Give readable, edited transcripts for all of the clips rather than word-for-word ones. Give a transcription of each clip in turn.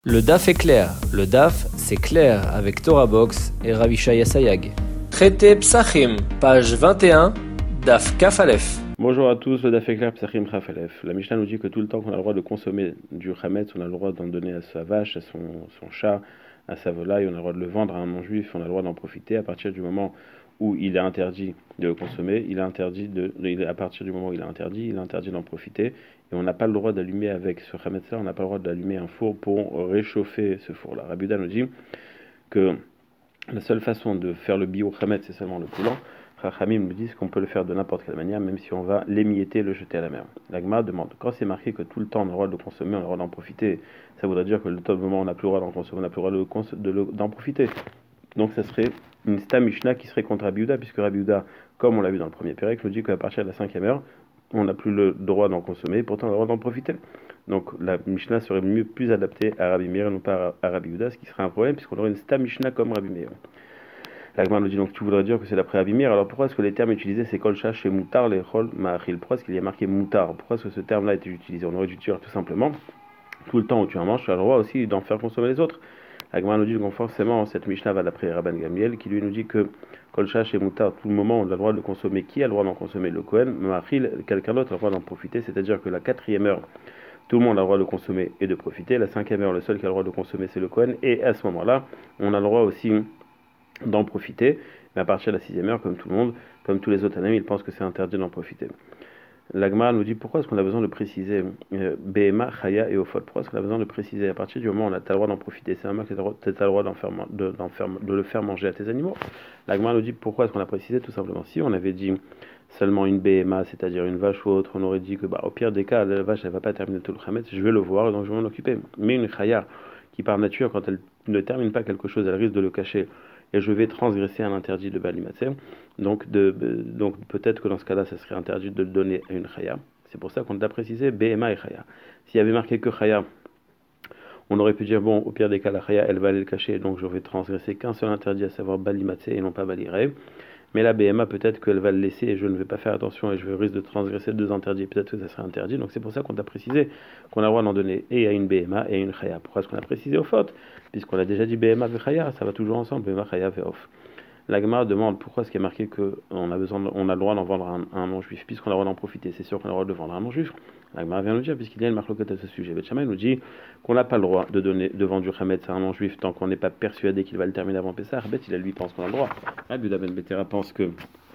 Le DAF est clair. Le DAF, c'est clair avec Torah Box et Rav Yishaya Sayag. Traité Psachim, page 21, DAF Kaf Aleph. Bonjour à tous, le DAF est clair, Psachim Kaf Aleph. La Mishnah nous dit que tout le temps qu'on a le droit de consommer du Hametz, on a le droit d'en donner à sa vache, à son chat, à sa volaille, on a le droit de le vendre à un non-juif, on a le droit d'en profiter à partir du moment où il est interdit de le consommer, à partir du moment où il est interdit d'en profiter. Et on n'a pas le droit d'allumer avec ce Hametz-là, on n'a pas le droit d'allumer un four pour réchauffer ce four-là. Rabbi Yehuda nous dit que la seule façon de faire le bio Hametz, c'est seulement le coulant. Chachamim nous disent qu'on peut le faire de n'importe quelle manière, même si on va l'émietter, le jeter à la mer. La Gemara demande, quand c'est marqué que tout le temps on a le droit de le consommer, on a le droit d'en profiter, ça voudrait dire que le moment où on n'a plus le droit d'en consommer, on n'a plus le droit d'en profiter. Donc ça serait une Stam Mishnah qui serait contre Rabbi Yehuda, puisque Rabbi Yehuda, comme on l'a vu dans le premier Pérec, nous dit qu'à partir de la 5e heure, on n'a plus le droit d'en consommer, et pourtant on a le droit d'en profiter. Donc la Mishnah serait plus adaptée à Rabbi Meir, non pas à Rabbi Yehuda, ce qui serait un problème, puisqu'on aurait une Stam Mishnah comme Rabbi Meir. La Gemara nous dit donc tu voudrais dire que c'est d'après Rabbi Meir, alors pourquoi est-ce que les termes utilisés c'est Kol Shach chez Moutar, les Chol, Ma'achil? Pourquoi est-ce qu'il y a marqué Moutar? Pourquoi est-ce que ce terme-là a été utilisé? On aurait dû dire tout simplement, tout le temps où tu en manges, tu as le droit aussi d'en faire consommer les autres. La Gemara nous dit donc forcément cette Mishnah va d'après Rabban Gamliel qui lui nous dit que Kol Shach et Moutar, tout le moment on a le droit de consommer. Qui a le droit d'en consommer? Le Kohen, Ma'achil, quelqu'un d'autre a le droit d'en profiter, c'est-à-dire que la 4e heure, tout le monde a le droit de consommer et de profiter. La 5e heure, le seul qui a le droit de consommer c'est le Kohen, et à ce moment-là, on a le droit aussi d'en profiter, mais à partir de la 6e heure, comme tout le monde, comme tous les autres années, ils pensent que c'est interdit d'en profiter. La Gemara nous dit pourquoi est-ce qu'on a besoin de préciser Behema, Chaya et Ophot? Pourquoi est-ce qu'on a besoin de préciser à partir du moment où tu as le droit d'en profiter? C'est normal que tu as le droit de le faire manger à tes animaux. La Gemara nous dit pourquoi est-ce qu'on a précisé? Tout simplement, si on avait dit seulement une Behema, c'est-à-dire une vache ou autre, on aurait dit que au pire des cas, la vache elle va pas terminer tout le Hametz, je vais le voir donc je vais m'en occuper. Mais une Chaya qui par nature, quand elle ne termine pas quelque chose, elle risque de le cacher et je vais transgresser un interdit de Balimatzeh. Donc peut-être que dans ce cas-là, ça serait interdit de le donner à une Chaya. C'est pour ça qu'on a précisé Behema et Chaya. S'il y avait marqué que Chaya, on aurait pu dire, bon, au pire des cas, la Chaya, elle va aller le cacher, donc je vais transgresser qu'un seul interdit, à savoir Balimatzeh et non pas Balirei. Mais la BMA, peut-être qu'elle va le laisser et je ne vais pas faire attention et je risque de transgresser 2 interdits. Peut-être que ça serait interdit. Donc c'est pour ça qu'on a précisé qu'on a le droit d'en donner et à une BMA et à une Chaya. Pourquoi est-ce qu'on a précisé au fautes? Puisqu'on a déjà dit BMA et Chaya, ça va toujours ensemble, BMA, Chaya et Off. La Gemara demande pourquoi est-ce qu'il y a marqué qu'on a le droit d'en vendre à un non-juif, puisqu'on a le droit d'en profiter. C'est sûr qu'on a le droit de vendre à un non-juif. La Gemara vient nous dire, puisqu'il y a une marloquette à ce sujet. Beth Shammai nous dit qu'on n'a pas le droit de vendre du Hametz à un non-juif tant qu'on n'est pas persuadé qu'il va le terminer avant Pessah. Beth, lui pense qu'on a le droit. Rabbi Yehuda ben Betera pense que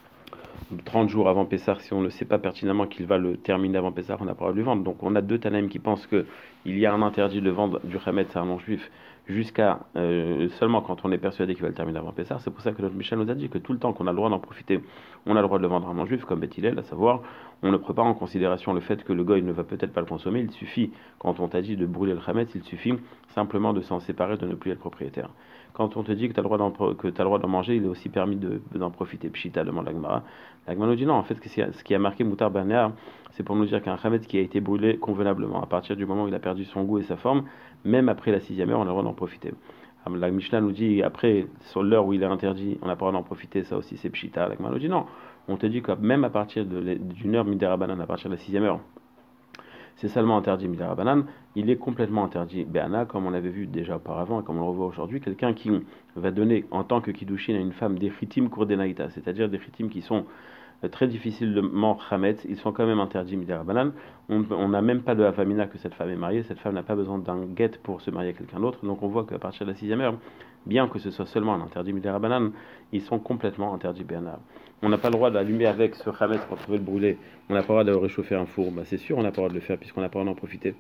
30 jours avant Pessah, si on ne sait pas pertinemment qu'il va le terminer avant Pessah, on n'a pas le droit de lui vendre. Donc on a 2 Tanaïm qui pensent qu'il y a un interdit de vendre du Hametz à un non-juif jusqu'à seulement quand on est persuadé qu'il va le terminer avant Pessah. C'est pour ça que notre Michel nous a dit que tout le temps qu'on a le droit d'en profiter, on a le droit de le vendre à un non-juif comme Beth Hillel, à savoir on ne prend pas en considération le fait que le goy ne va peut-être pas le consommer. Il suffit, quand on t'a dit de brûler le Hametz, il suffit simplement de s'en séparer, de ne plus être propriétaire. Quand on te dit que tu as le droit d'en manger, il est aussi permis d'en profiter. Pshita, demande la Gemara. La Gemara nous dit non, en fait, ce qui a marqué Moutar Banéa, c'est pour nous dire qu'un Hametz qui a été brûlé convenablement, à partir du moment où il a perdu son goût et sa forme, même après la 6e heure, on a le droit d'en profiter. La Mishnah nous dit, après, sur l'heure où il est interdit, on n'a pas le droit d'en profiter, ça aussi c'est Pshita. La Gemara nous dit non, on te dit que même à partir d'une heure midérabanan, à partir de la 6e heure, c'est seulement interdit midérabanan, il est complètement interdit Béana, comme on l'avait vu déjà auparavant et comme on le revoit aujourd'hui, quelqu'un qui va donner en tant que kiddushin à une femme des chitim kurdenaïta, c'est-à-dire des chitim qui sont très difficilement chametz, ils sont quand même interdits midérabanan. On n'a même pas de havamina que cette femme est mariée, cette femme n'a pas besoin d'un guet pour se marier à quelqu'un d'autre, donc on voit qu'à partir de la 6e heure, bien que ce soit seulement un interdit midérabanan, ils sont complètement interdits béana. On n'a pas le droit d'allumer avec ce chametz quand on veut le brûler, on n'a pas le droit de réchauffer un four, c'est sûr on n'a pas le droit de le faire puisqu'on n'a pas le droit d'en profiter.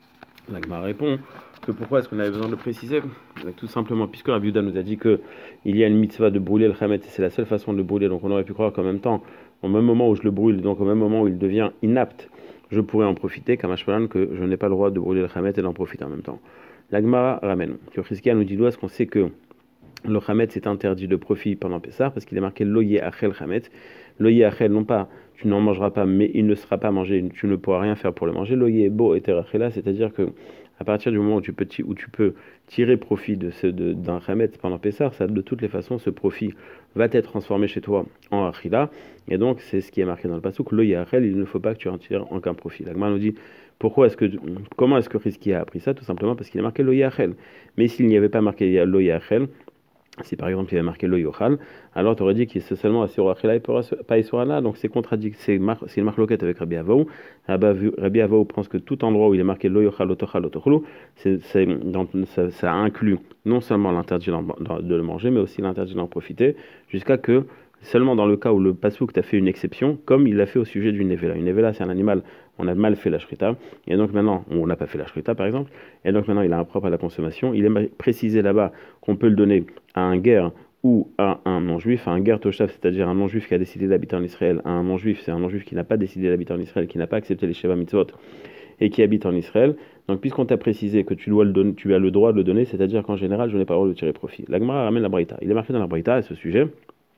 La Gemara répond que pourquoi est-ce qu'on avait besoin de le préciser? Tout simplement, puisque Rabbi Yehuda nous a dit qu'il y a une mitzvah de brûler le chametz, et c'est la seule façon de le brûler, donc on aurait pu croire qu'en même temps, au même moment où je le brûle, donc au même moment où il devient inapte, je pourrais en profiter, comme Ashpalan, que je n'ai pas le droit de brûler le chametz et d'en profiter en même temps. La Gemara ramène que Chizkiah nous dit d'où est-ce qu'on sait que le chametz est interdit de profit pendant Pessah, parce qu'il est marqué loye achel chametz. Loye achel, non pas tu n'en mangeras pas, mais il ne sera pas mangé, tu ne pourras rien faire pour le manger. Loye bo et terachela, c'est-à-dire que à partir du moment où tu peux tirer profit d'un chametz pendant Pessah, ça de toutes les façons ce profit va être transformé chez toi en achila, et donc c'est ce qui est marqué dans le pasuk. Loye achel, il ne faut pas que tu en tires aucun profit. La Gemara nous dit Comment est-ce que Rizki a appris ça? Tout simplement parce qu'il a marqué lo yachel. Mais s'il n'y avait pas marqué lo yachel, si par exemple il y avait marqué lo yochal, alors tu aurais dit qu'il est seulement assuré achela et pas issurana, donc c'est contradictoire, c'est une marloquette avec Rabbi Avaou. Rabbi Avaou pense que tout endroit où il est marqué lo yochal, otochal, otochlu, ça inclut non seulement l'interdit de le manger, mais aussi l'interdit d'en profiter, jusqu'à que seulement dans le cas où le pasouk t'a fait une exception, comme il l'a fait au sujet d'une nevela. Une nevela, c'est un animal, on a mal fait la shrita, et donc maintenant, on n'a pas fait la shrita par exemple, et donc maintenant il a un propre à la consommation. Il est précisé là-bas qu'on peut le donner à un guerre ou à un non-juif, à un guerre toshav, c'est-à-dire un non-juif qui a décidé d'habiter en Israël, à un non-juif, c'est un non-juif qui n'a pas décidé d'habiter en Israël, qui n'a pas accepté les Sheva Mitzvot et qui habite en Israël. Donc puisqu'on t'a précisé que tu as le droit de le donner, c'est-à-dire qu'en général, je n'ai pas le droit de tirer profit. La Gemara ramène la Braïta. Il est marqué dans la Braïta à ce sujet.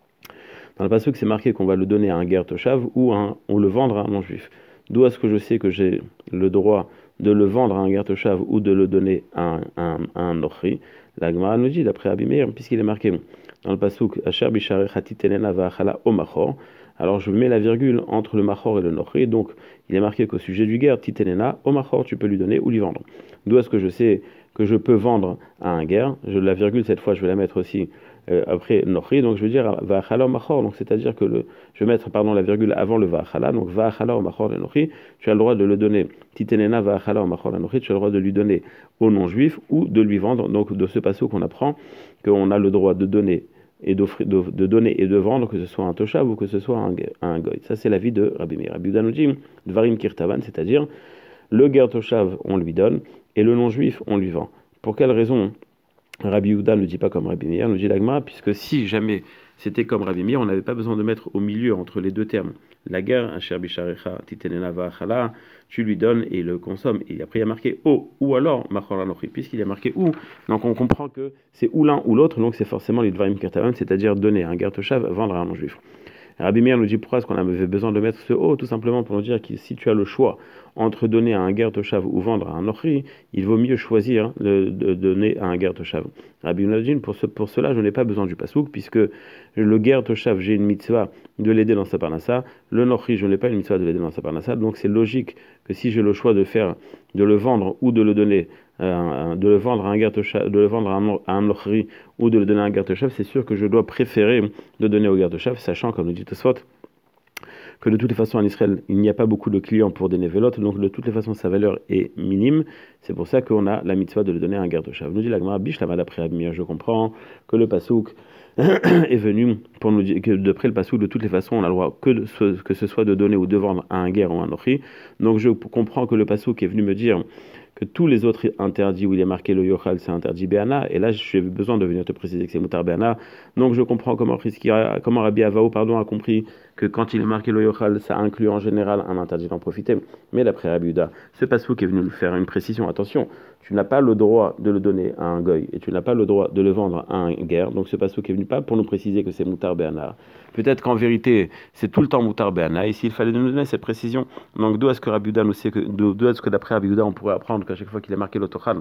Dans le pasuk, c'est marqué qu'on va le donner à un guerre toshav ou on le vendre à un non-juif. D'où est-ce que je sais que j'ai le droit de le vendre à un guerre toshav ou de le donner à un nochri? La Gemara nous dit, d'après Abimir, puisqu'il est marqué dans le pasuk Asher bisharecha titenena va'achala o machor, alors je mets la virgule entre le machor et le nochri, donc il est marqué qu'au sujet du guerre, titenena o machor, tu peux lui donner ou lui vendre. D'où est-ce que je sais que je peux vendre à un guerre? La virgule, cette fois, je vais la mettre aussi après nochri, donc je veux dire va'achala o machor, donc c'est-à-dire que je vais mettre la virgule avant le va'achala, donc va'achala o machor le nochri, tu as le droit de le donner titenena va'achala o machor le nochri, tu as le droit de lui donner au non-juif ou de lui vendre. Donc de ce passage qu'on apprend qu'on a le droit de donner et de donner et de vendre, que ce soit un toshav ou que ce soit un goy. Ça c'est l'avis de Rabbi Meir. Rabbi Yehuda nous dit dvarim kirtavan, c'est-à-dire le ger toshav on lui donne et le non-juif on lui vend. Pour quelle raison Rabbi Yehuda ne dit pas comme Rabbi Meir, nous dit l'Agma, puisque si jamais c'était comme Rabbi Meir, on n'avait pas besoin de mettre au milieu entre les deux termes la guerre, asher bisharecha titenena va'achala, tu lui donnes et il le consomme. Et après il y a marqué o, ou alors machor anochi, puisqu'il y a marqué ou. Donc on comprend que c'est ou l'un ou l'autre, donc c'est forcément les dvarim kirtavan, c'est-à-dire donner à un ger toshav, vendre à un non-juif. Rabbi Meir nous dit pourquoi est-ce qu'on avait besoin de mettre ce o, tout simplement pour nous dire que si tu as le choix entre donner à un ger toshav ou vendre à un nochri, il vaut mieux choisir de donner à un ger toshav. Rabbi Meir nous dit pour cela je n'ai pas besoin du pasouk, puisque le ger toshav j'ai une mitzvah de l'aider dans sa parnassa, le nochri je n'ai pas une mitzvah de l'aider dans sa parnassa, donc c'est logique que si j'ai le choix de le vendre ou de le donner, de le vendre à un ger toshav, de le vendre à un nochri ou de le donner à un ger toshav, c'est sûr que je dois préférer de donner au ger toshav, sachant, comme nous dit Tosfot, que de toutes les façons en Israël, il n'y a pas beaucoup de clients pour des nevelotes, donc de toutes les façons sa valeur est minime. C'est pour ça qu'on a la mitzvah de le donner à un ger toshav. Nous dit la Gemara, bish lamad après Abimir, je comprends que le pasouk est venu pour nous dire que d'après le pasouk, de toutes les façons, on a le droit que ce soit de donner ou de vendre à un guerre ou à un nochri. Donc je comprends que le pasouk est venu me dire que tous les autres interdits où il est marqué le yochal, c'est interdit béana, et là j'ai besoin de venir te préciser que c'est mutar béana. Donc je comprends comment Rabbi Avaou a compris que quand il est marqué le yochal, ça inclut en général un interdit d'en profiter. Mais d'après Rabbi Yehuda, ce passouk est venu nous faire une précision. Attention, tu n'as pas le droit de le donner à un goy et tu n'as pas le droit de le vendre à un guerre. Donc ce passouk est venu pas pour nous préciser que c'est mutar béana. Peut-être qu'en vérité, c'est tout le temps mutar béana. Ici, il fallait nous donner cette précision. Donc d'où est-ce que Rabbi Yehuda nous sait d'où est-ce que d'après Rabbi Yehuda, on pourrait apprendre qu'à chaque fois qu'il est marqué l'otochal,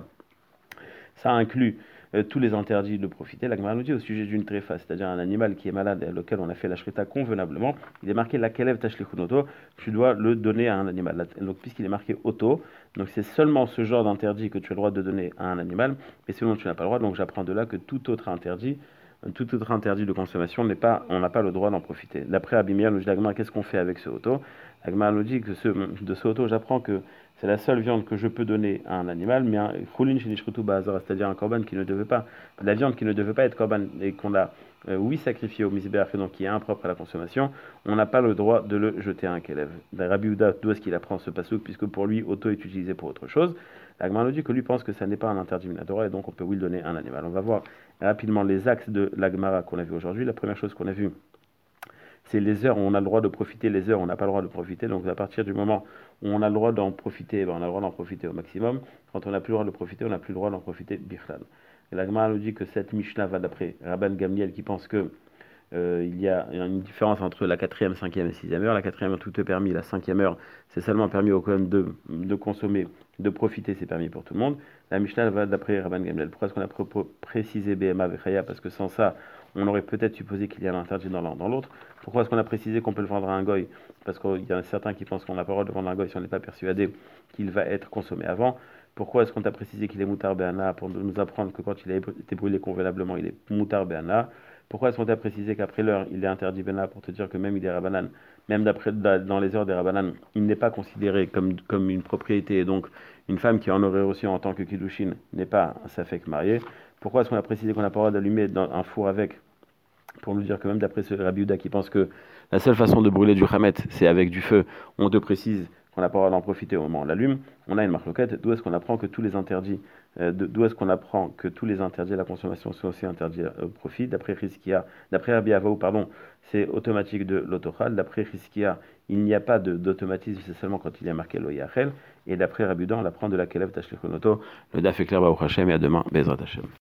ça inclut tous les interdits de profiter. La Gemara nous dit au sujet d'une tréfa, c'est-à-dire un animal qui est malade et auquel on a fait la shrita convenablement, il est marqué la kelev tashlichunoto, tu dois le donner à un animal. Donc puisqu'il est marqué auto, donc c'est seulement ce genre d'interdit que tu as le droit de donner à un animal, mais sinon tu n'as pas le droit. Donc j'apprends de là que tout autre interdit de consommation on n'a pas le droit d'en profiter. D'après Abimir, nous dit la Gemara, qu'est-ce qu'on fait avec ce auto? La Gemara nous dit que de ce auto, j'apprends que c'est la seule viande que je peux donner à un animal, mais un choulin shenishrutu ba'azara, c'est-à-dire un korban qui ne devait pas, la viande qui ne devait pas être korban et qu'on a sacrifié au misbéach, donc qui est impropre à la consommation, on n'a pas le droit de le jeter à un kelev. Rabbi Yehuda, d'où est-ce qu'il apprend ce pasouk, puisque pour lui, auto est utilisé pour autre chose. La Gemara nous dit que lui pense que ça n'est pas un interdit minadora et donc on peut le donner à un animal. On va voir rapidement les axes de la Gemara qu'on a vu aujourd'hui. La première chose qu'on a vue, c'est les heures où on a le droit de profiter, les heures où on n'a pas le droit de profiter. Donc à partir du moment où on a le droit d'en profiter, on a le droit d'en profiter au maximum. Quand on n'a plus le droit de profiter, on n'a plus le droit d'en profiter bichlal. Et la Gemara nous dit que cette Mishnah va d'après Rabban Gamliel qui pense que il y a une différence entre la 4e, 5e et 6e heure. La 4e, tout est permis. La 5e heure, c'est seulement permis au Kohen de consommer, de profiter, c'est permis pour tout le monde. La Mishnah va d'après Rabban Gamliel. Pourquoi est-ce qu'on a précisé BMA Vechaya? Parce que sans ça, on aurait peut-être supposé qu'il y a un interdit dans l'un dans l'autre. Pourquoi est-ce qu'on a précisé qu'on peut le vendre à un goy? Parce qu'il y en a certains qui pensent qu'on n'a pas le droit de vendre à un goy si on n'est pas persuadé qu'il va être consommé avant. Pourquoi est-ce qu'on t'a précisé qu'il est moutar béana pour nous apprendre que quand il a été brûlé convenablement, il est moutar béana? Pourquoi est-ce qu'on t'a précisé qu'après l'heure, il est interdit béana pour te dire que même il est rabanan, même dans les heures des rabanan, il n'est pas considéré comme une propriété, et donc une femme qui en aurait reçu en tant que kiddushin n'est pas un safek marié? Pourquoi est-ce qu'on a précisé qu'on n'a pas le droit d'allumer dans un four avec, pour nous dire que même d'après ce Rabbi Yehuda qui pense que la seule façon de brûler du chamet, c'est avec du feu, on te précise qu'on n'a pas le droit d'en profiter au moment où on l'allume? On a une marloquette. D'où est-ce qu'on apprend que tous les interdits, d'où est-ce qu'on apprend que tous les interdits à la consommation sont aussi interdits au profit? D'après Rabbi Avaou, pardon, c'est automatique de l'autochal. D'après Rizkia, il n'y a pas d'automatisme, c'est seulement quand il y a marqué lo yachel. Et d'après Rabbi Yehuda, on apprend de la Kelev Tashlichonoto. Le daf est clair, Baruch Hashem, et à demain, Bezrat Hashem.